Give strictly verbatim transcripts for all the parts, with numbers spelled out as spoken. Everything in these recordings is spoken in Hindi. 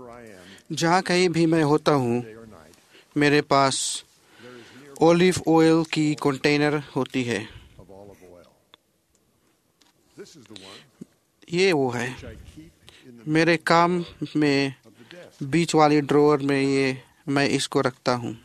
जहाँ कहीं भी मैं होता हूँ, मेरे पास ओलिव ऑयल की कंटेनर होती है। ये वो है मेरे काम में बीच वाली ड्रॉअर में, ये मैं इसको रखता हूँ।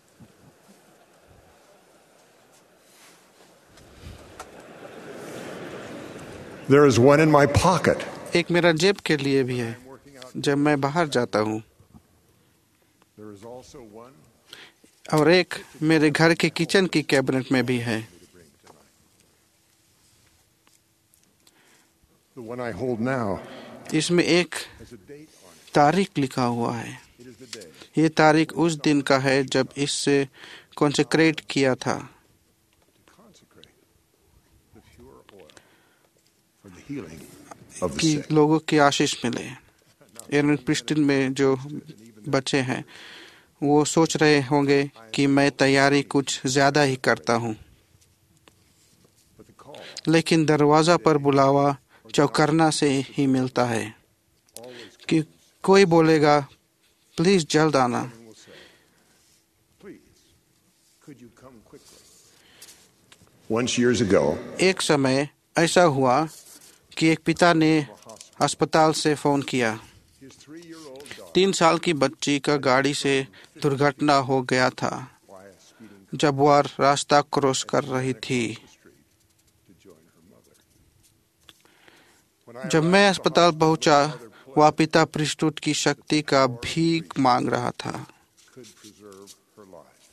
There is one in my pocket. एक मेरा जेब के लिए भी है जब मैं बाहर जाता हूँ, There is also one और एक मेरे घर के किचन की कैबिनेट में भी है। The one I hold now इसमें एक has a date on it. तारीख लिखा हुआ है। It is the day ये तारीख उस दिन का है जब इससे कॉन्सेक्रेट किया था, to consecrate the pure oil for the healing of the कि sick. लोगों की आशीष मिले। एरन प्रिस्टन में जो बच्चे हैं वो सोच रहे होंगे कि मैं तैयारी कुछ ज़्यादा ही करता हूँ, But the call लेकिन दरवाज़ा पर बुलावा चौकन्ना से ही मिलता है always कि कोई बोलेगा, प्लीज़ जल्द आना। someone will say, please, could you come quickly? Once years ago, एक समय ऐसा हुआ कि एक पिता ने अस्पताल से फ़ोन किया। his three-year-old daughter, तीन साल की बच्ची का गाड़ी से दुर्घटना हो गया था while speeding जब वह रास्ता क्रॉस कर रही थी। the street to join her mother. When I जब arrived मैं at the अस्पताल hospital, पहुंचा, the mother वह पिता प्रिस्टुट की शक्ति का भीख मांग रहा था। could preserve her life.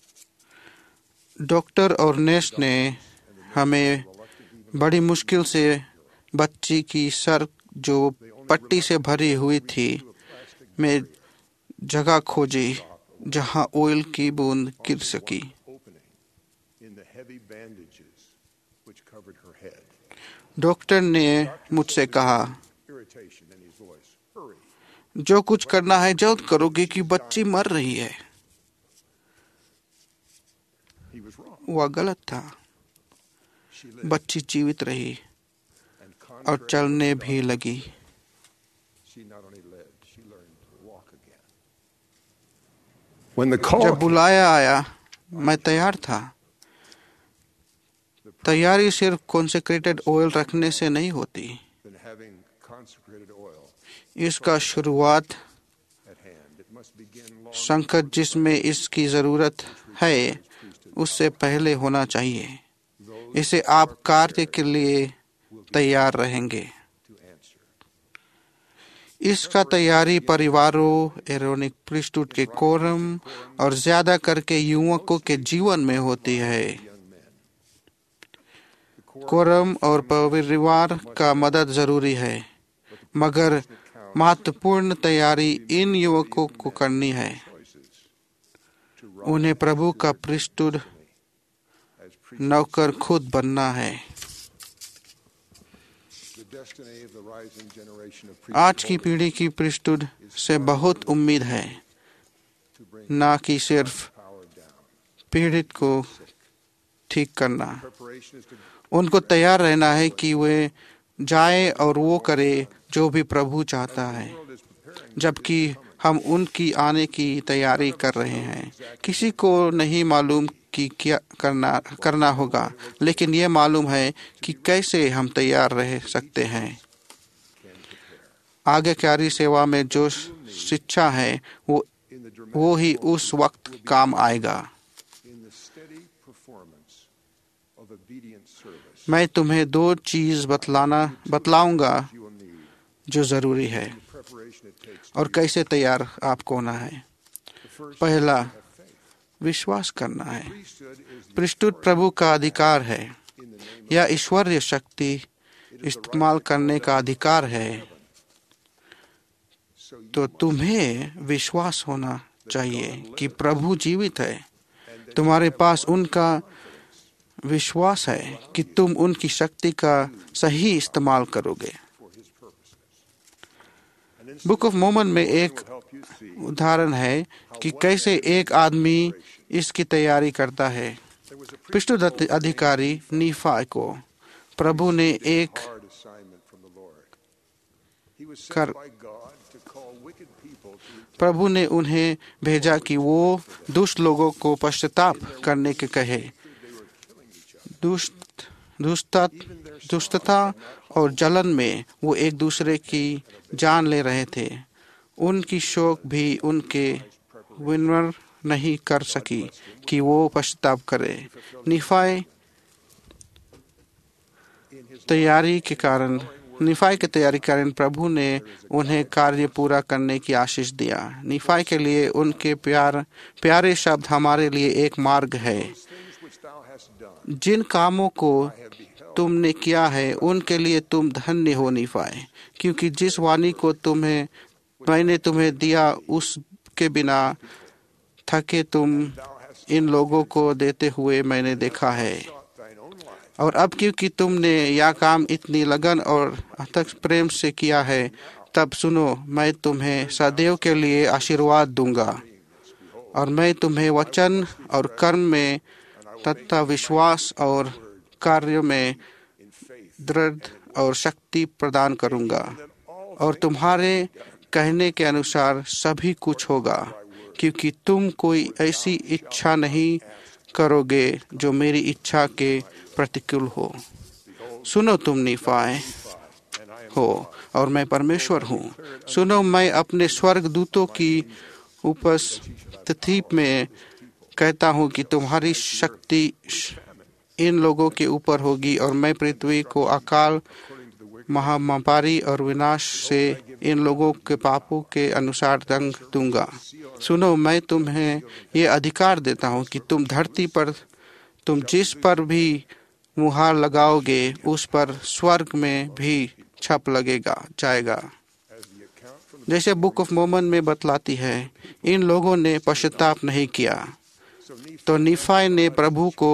Doctor और नर्स ने हमें बड़ी मुश्किल से बच्ची की सर जो पट्टी से भरी हुई थी में जगह खोजी जहां ऑयल की बूंद गिर सकी। Opening in the heavy bandages which covered her head. Doctor ने मुझसे कहा, Irritation in his voice. Hurry. जो कुछ करना है जल्द करो क्योंकि बच्ची मर रही है। He was wrong. वह गलत था। She lived बच्ची जीवित रही and और contrary to चलने her भी doctor, लगी। she not only lived, she learned to walk again. When the call जब बुलाया आया, मैं तैयार था। तैयारी सिर्फ कॉन्सेक्रेटेड ऑयल रखने से नहीं होती, than having consecrated oil इसका शुरुआत at hand, it must begin long संकट जिसमें इसकी ज़रूरत है उससे पहले होना चाहिए। इसे आप कार्य के लिए तैयार रहेंगे। to answer. इसका तैयारी परिवारों, एरोनिक प्रिस्टुट के कोरम और ज्यादा करके युवकों के जीवन में होती है। Young men. The कोरम और परिवार का मदद जरूरी है, मगर महत्वपूर्ण तैयारी इन युवकों को करनी है। choices to उन्हें प्रभु का प्रिस्टुट as pre नौकर खुद बनना है। the destiny of the rising generation of आज की priests पीढ़ी की प्रिस्टुट से बहुत उम्मीद है, to bring ना कि सिर्फ power down. पीड़ित को ठीक करना। Preparation is to उनको तैयार रहना है कि वे जाए और वो करे जो भी प्रभु चाहता है, world is preparing जबकि हम उनकी आने की तैयारी कर रहे हैं। किसी को नहीं मालूम कि क्या करना करना होगा, लेकिन ये मालूम है कि कैसे हम तैयार रह सकते हैं। आज्ञाकारी सेवा में जो शिक्षा है वो in the dramatic वो ही उस वक्त काम आएगा। in the steady performance of obedient service मैं तुम्हें दो चीज बतलाना बतलाऊंगा you will need जो जरूरी है the preparation it takes to और कैसे तैयार आपको होना है। the first पहला, have faith. विश्वास करना है। Priesthood is the प्रिस्टुट प्रभु का अधिकार है in the name या ईश्वरीय शक्ति इस्तेमाल करने का अधिकार है। so you तो तुम्हें विश्वास होना चाहिए कि प्रभु जीवित है। तुम्हारे पास उनका विश्वास है कि तुम उनकी शक्ति का सही इस्तेमाल करोगे। for his purposes. And book of मोमन में एक will help you see उदाहरण है कि कैसे एक आदमी इसकी तैयारी करता है। there was a प्रिस्टुट अधिकारी नीफा को प्रभु ने एक hard assignment from the Lord. He was sent कर by God to call wicked people to repentance. प्रभु ने उन्हें भेजा कि वो दुष्ट लोगों को पश्चाताप करने के कहे। They were killing each other. दुष्ट दुष्टता दुष्टता और जलन में वो एक दूसरे की जान ले रहे थे। उनकी शोक भी उनके विनम्र नहीं कर सकी कि वो पश्चाताप करे। निफाई तैयारी के कारण निफाई की तैयारी के कारण प्रभु ने उन्हें कार्य पूरा करने की आशीष दिया। निफाई के लिए उनके प्यार प्यारे शब्द हमारे लिए एक मार्ग है। Things which thou hast done, जिन कामों को I have beheld. तुमने किया है उनके लिए तुम धन्य हो निफाई, क्योंकि जिस वाणी को तुम्हें मैंने तुम्हें दिया उसके बिना थके तुम इन लोगों को देते हुए मैंने देखा है। Sought thine own life. और अब क्योंकि तुमने यह काम इतनी लगन और अथक प्रेम से किया है, तब सुनो, मैं तुम्हें सदैव के लिए आशीर्वाद दूंगा और मैं तुम्हें वचन और कर्म में तथा विश्वास और कार्य में In faith, दृढ़ और शक्ति प्रदान करूंगा और तुम्हारे कहने के अनुसार सभी कुछ होगा, क्योंकि तुम कोई ऐसी इच्छा नहीं करोगे जो मेरी इच्छा के प्रतिकूल हो। सुनो, तुम निफाई and I am हो और मैं परमेश्वर हूँ। सुनो, मैं अपने स्वर्ग दूतों की उपस्थिति में कहता हूँ कि तुम्हारी शक्ति इन लोगों के ऊपर होगी और मैं पृथ्वी को अकाल, महामारी और विनाश से इन लोगों के पापों के अनुसार दंड दूंगा। सुनो, मैं तुम्हें ये अधिकार देता हूँ कि तुम धरती पर तुम जिस पर भी मुहर लगाओगे उस पर स्वर्ग में भी छप लगेगा जाएगा। as the account from जैसे बुक ऑफ मोमन में बतलाती है, इन लोगों ने पश्चाताप नहीं किया। so Nephi तो निफाई ने प्रभु को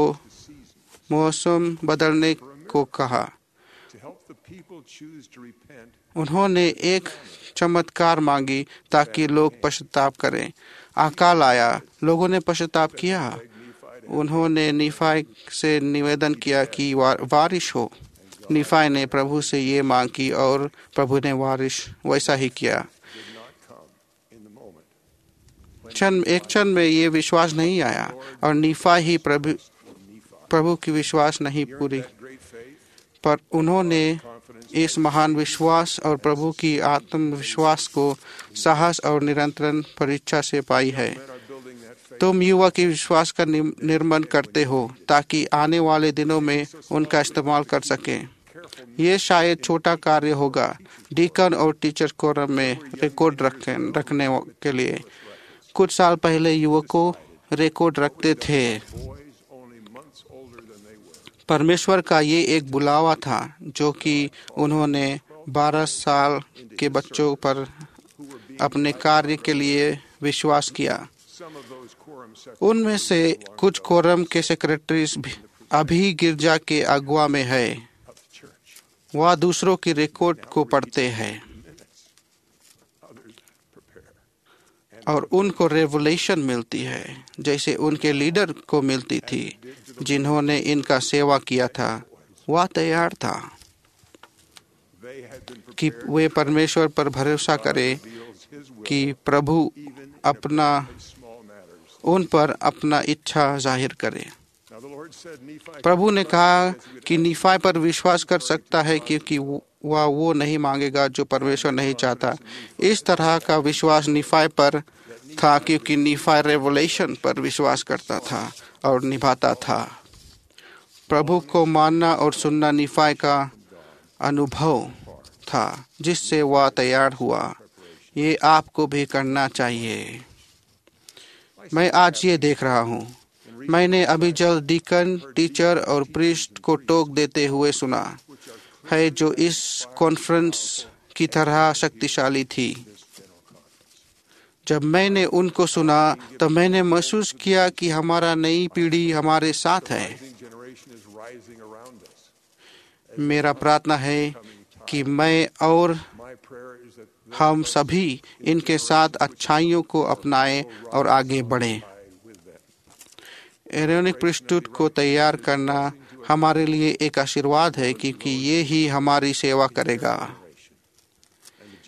मौसम बदलने को कहा। to help the people choose to repent. उन्होंने एक चमत्कार मांगी ताकि लोग पश्चाताप करें। अकाल आया, लोगों ने पश्चाताप किया। उन्होंने निफाई से निवेदन किया कि वा- बारिश हो। निफाई ने प्रभु से ये मांग की और प्रभु ने बारिश वैसा ही किया। Did not come in the moment. क्षण एक क्षण में ये विश्वास नहीं आया और निफाई ही प्रभु प्रभु की विश्वास नहीं पूरी, That great faith, पर उन्होंने confidence, इस महान विश्वास और प्रभु की आत्मविश्वास को साहस और निरंतर परीक्षा से पाई है। men are building that faith. तुम युवा की विश्वास का नि- निर्माण करते हो ताकि आने वाले दिनों में उनका इस्तेमाल कर सकें। ये शायद छोटा कार्य होगा डीकन और टीचर कोरम में रिकॉर्ड रखने रखने के लिए। कुछ साल पहले युवकों रिकॉर्ड रखते थे। Boys only months older than they were. परमेश्वर का ये एक बुलावा था जो कि उन्होंने बारह साल के बच्चों पर अपने कार्य के लिए विश्वास किया। Some of those quorum उनमें से कुछ कोरम के सेक्रेटरीज भी अभी गिरजा के अगुवा में है। of the church. वह दूसरों की रिकॉर्ड को पढ़ते हैं Others prepare. और उनको रेवलेशन मिलती है जैसे उनके लीडर को मिलती थी जिन्होंने इनका सेवा किया था। वह तैयार था They had been कि prepared. वे परमेश्वर पर भरोसा करें Reveals his will कि प्रभु even in अपना small matters. उन पर अपना इच्छा जाहिर करे। Now the Lord said, Nephi, प्रभु ने कहा कि निफाई पर विश्वास कर सकता है क्योंकि वह वो नहीं मांगेगा जो परमेश्वर नहीं चाहता। इस तरह का विश्वास निफाई पर था क्योंकि निफाई रेवलेशन पर विश्वास करता था और निभाता था। प्रभु को मानना और सुनना निफाई का अनुभव था जिससे वह तैयार हुआ। ये आपको भी करना चाहिए। मैं आज ये देख रहा हूँ। मैंने अभी जल्द डीकन, टीचर और प्रीस्ट को टोक देते हुए सुना है जो इस कॉन्फ्रेंस की तरह शक्तिशाली थी। जब मैंने उनको सुना तो मैंने महसूस किया कि हमारा नई पीढ़ी हमारे साथ है। rising generation is rising around us. मेरा प्रार्थना है कि मैं और My prayer is that हम सभी इनके साथ अच्छाइयों को अपनाएं और आगे बढ़ें। I with them. Aaronic priesthood को तैयार करना हमारे लिए एक आशीर्वाद है क्योंकि ये ही हमारी सेवा करेगा। And the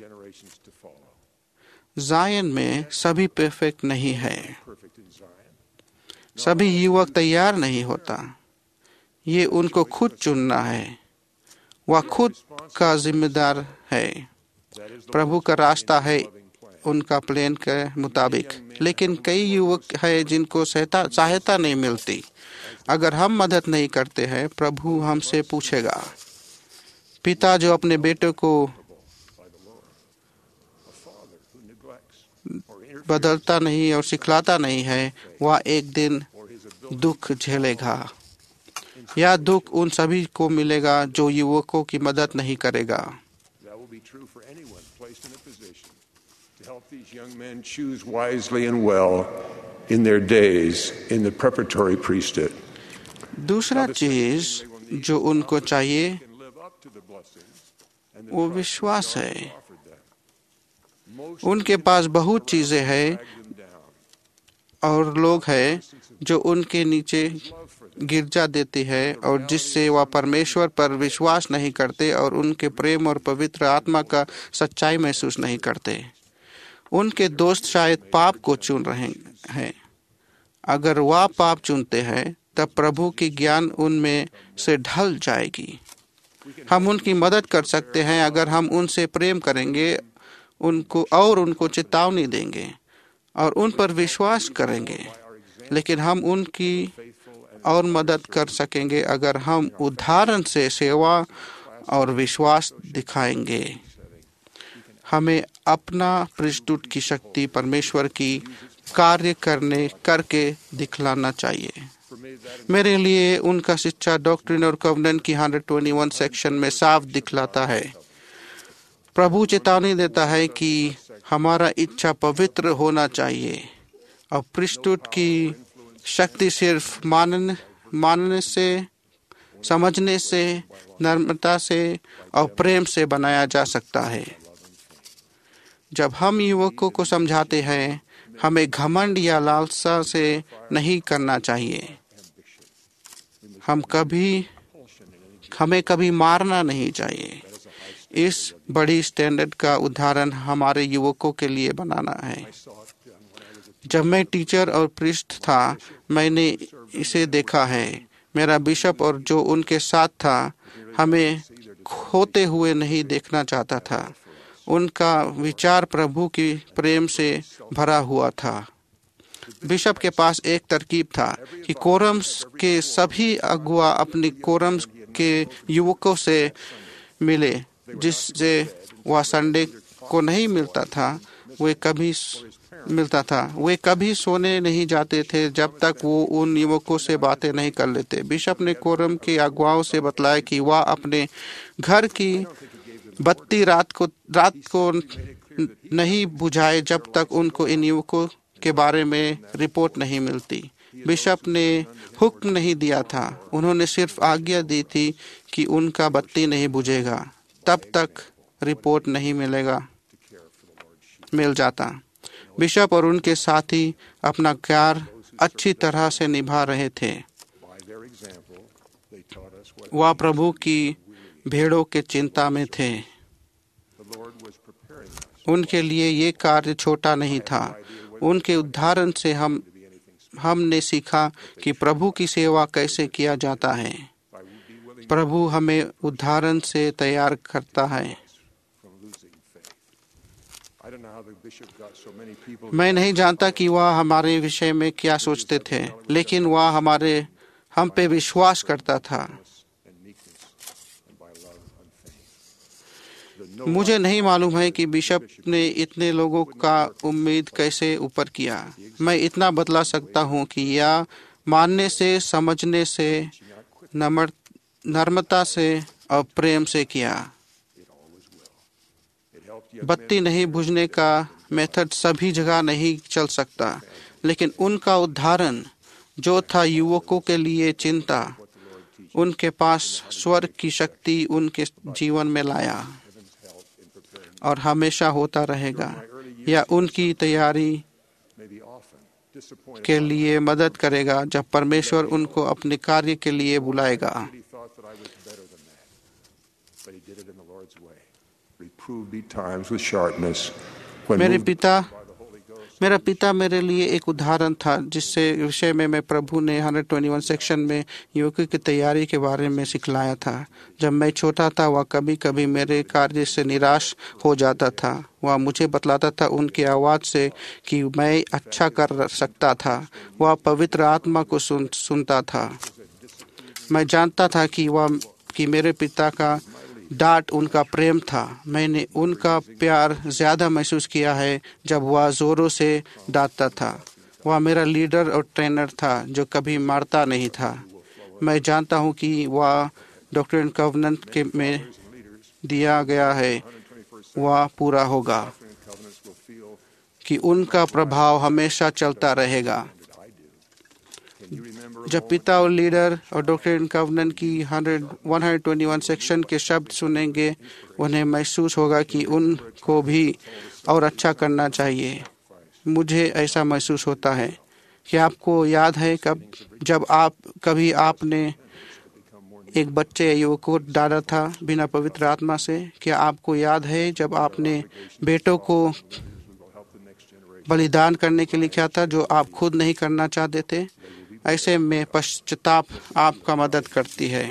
needs to follow. जायन में सभी परफेक्ट नहीं है, Perfect in Zion. सभी युवक तैयार नहीं होता। ये उनको खुद चुनना है, वह खुद का जिम्मेदार है। That is the Prabhu Lord's का रास्ता plan, है His loving plan. उनका प्लान के मुताबिक, लेकिन कई युवक है जिनको सहायता सहायता नहीं मिलती। अगर हम मदद नहीं करते हैं, प्रभु हमसे पूछेगा। पिता जो अपने बेटे को By the Lord. A father who neglects or interferes बदलता नहीं और सिखलाता नहीं है, वह एक दिन or his ability दुख झेलेगा। यह दुख उन सभी को मिलेगा जो युवकों की मदद नहीं करेगा। that will be true for anyone placed in a position to help these young men choose wisely and well in their days in the preparatory priesthood. दूसरा चीज जो उनको चाहिए Can live up to the blessings and the वो trust विश्वास that है। God has offered them. Most उनके पास बहुत चीजें हैं drag them down. और लोग हैं जो उनके नीचे Love for them. गिरजा देती है और जिससे वह परमेश्वर पर विश्वास नहीं करते और उनके प्रेम और पवित्र आत्मा का सच्चाई महसूस नहीं करते। उनके दोस्त शायद पाप को चुन रहे हैं। अगर वह पाप चुनते हैं तब प्रभु की ज्ञान उनमें से ढल जाएगी। हम उनकी मदद कर सकते हैं अगर हम उनसे प्रेम करेंगे, उनको और उनको चेतावनी देंगे और उन पर विश्वास करेंगे। लेकिन हम उनकी और मदद कर सकेंगे अगर हम उदाहरण से सेवा और विश्वास दिखाएंगे। हमें अपना प्रीस्टहुड की शक्ति परमेश्वर की कार्य करने करके दिखलाना चाहिए। मेरे लिए उनका शिक्षा डॉक्ट्रिन और कवनेंट की एक सौ इक्कीस सेक्शन में साफ दिखलाता है। प्रभु चेतावनी देता है कि हमारा इच्छा पवित्र होना चाहिए और प्रीस्टहुड की शक्ति सिर्फ मानने मानने से, समझने से, नम्रता से और प्रेम से बनाया जा सकता है। जब हम युवकों को समझाते हैं, हमें घमंड या लालसा से नहीं करना चाहिए। हम कभी हमें कभी मारना नहीं चाहिए। इस बड़ी स्टैंडर्ड का उदाहरण हमारे युवकों के लिए बनाना है। जब मैं टीचर और प्रीस्ट था, मैंने इसे देखा है। मेरा बिशप और जो उनके साथ था, हमें खोते हुए नहीं देखना चाहता था। उनका विचार प्रभु की प्रेम से भरा हुआ था। बिशप के पास एक तरकीब था कि कोरम्स के सभी अगुआ अपनी कोरम्स के युवकों से मिले, जिससे वह संडे को नहीं मिलता था। वे कभी मिलता था वे कभी सोने नहीं जाते थे जब तक वो उन युवकों से बातें नहीं कर लेते। बिशप ने कोरम के अगुवाओं से बतलाया कि वह अपने घर की बत्ती रात को रात को नहीं बुझाए जब तक उनको इन युवकों के बारे में रिपोर्ट नहीं मिलती। बिशप ने हुक्म नहीं दिया था, उन्होंने सिर्फ आज्ञा दी थी कि उनका बत्ती नहीं बुझेगा तब तक रिपोर्ट नहीं मिलेगा मिल जाता। बिशप और उनके साथी अपना कार्य अच्छी तरह से निभा रहे थे। वह प्रभु की भेड़ों के चिंता में थे। उनके लिए ये कार्य छोटा नहीं था। उनके उदाहरण से हम हमने सीखा कि प्रभु की सेवा कैसे किया जाता है। प्रभु हमें उदाहरण से तैयार करता है। मैं नहीं जानता कि वह हमारे विषय में क्या सोचते थे, लेकिन वह हमारे हम पे विश्वास करता था। मुझे नहीं मालूम है कि बिशप ने इतने लोगों का उम्मीद कैसे ऊपर किया। मैं इतना बतला सकता हूँ कि यह मानने से, समझने से, नम्र नर्मता से और प्रेम से किया। बत्ती नहीं बुझने का मेथड सभी जगह नहीं चल सकता, लेकिन उनका उदाहरण जो था युवकों के लिए चिंता, उनके पास स्वर्ग की शक्ति उनके जीवन में लाया और हमेशा होता रहेगा। या उनकी तैयारी के लिए मदद करेगा जब परमेश्वर उनको अपने कार्य के लिए बुलाएगा। reproved betimes with sharpness when मेरे moved पिता by the Holy Ghost. मेरा पिता मेरे लिए एक उदाहरण था, जिससे विषय में मैं प्रभु ने एक सौ इक्कीस सेक्शन में युवकों की तैयारी के बारे में सिखलाया था। जब मैं छोटा था, वह कभी कभी मेरे कार्य से निराश हो जाता था। वह मुझे बतलाता था उनकी आवाज़ से कि मैं अच्छा कर सकता था। वह पवित्र आत्मा को सुन सुनता था। मैं जानता था कि वह कि मेरे पिता का डांट उनका प्रेम था। मैंने उनका प्यार ज़्यादा महसूस किया है जब वह ज़ोरों से डांटता था। वह मेरा लीडर और ट्रेनर था जो कभी मारता नहीं था। मैं जानता हूँ कि वह डॉक्ट्रिन एंड कॉवेनेंट के में दिया गया है, वह पूरा होगा, कि उनका प्रभाव हमेशा चलता रहेगा। जब पिता और लीडर और डॉक्ट्रिन एंड कॉवेनेंट की एक सौ इक्कीस सेक्शन के शब्द सुनेंगे, उन्हें महसूस होगा कि उनको भी और अच्छा करना चाहिए। मुझे ऐसा महसूस होता है कि आपको याद है कब जब आप कभी आपने एक बच्चे या युवक को डांटा था बिना पवित्र आत्मा से? क्या आपको याद है जब आपने बेटों को बलिदान करने के लिए किया था जो आप खुद नहीं करना चाहते थे? ऐसे में पश्चाताप आपका मदद करती है।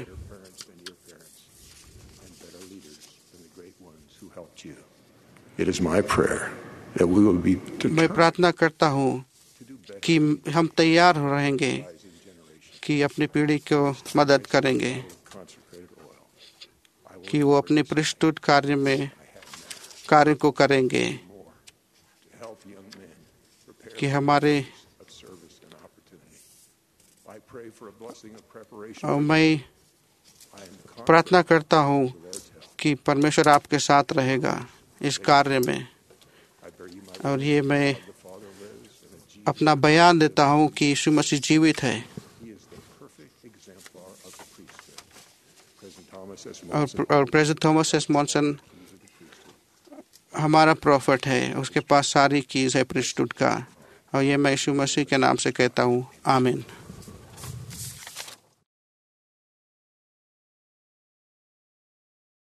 It is my prayer that we will be मैं प्रार्थना करता हूँ कि हम तैयार रहेंगे कि अपनी पीढ़ी को मदद करेंगे, कि वो अपने परिशुद्ध कार्य में कार्य को करेंगे, कि हमारे और मैं प्रार्थना करता हूँ कि परमेश्वर आपके साथ रहेगा इस कार्य में। और ये मैं अपना बयान देता हूँ कि यीशु मसीह जीवित है और और प्रेसिडेंट थॉमस एस मॉनसन हमारा प्रॉफिट है, उसके पास सारी चीज़ है परिशुद्ध का। और ये मैं यीशु मसीह के नाम से कहता हूँ, आमीन।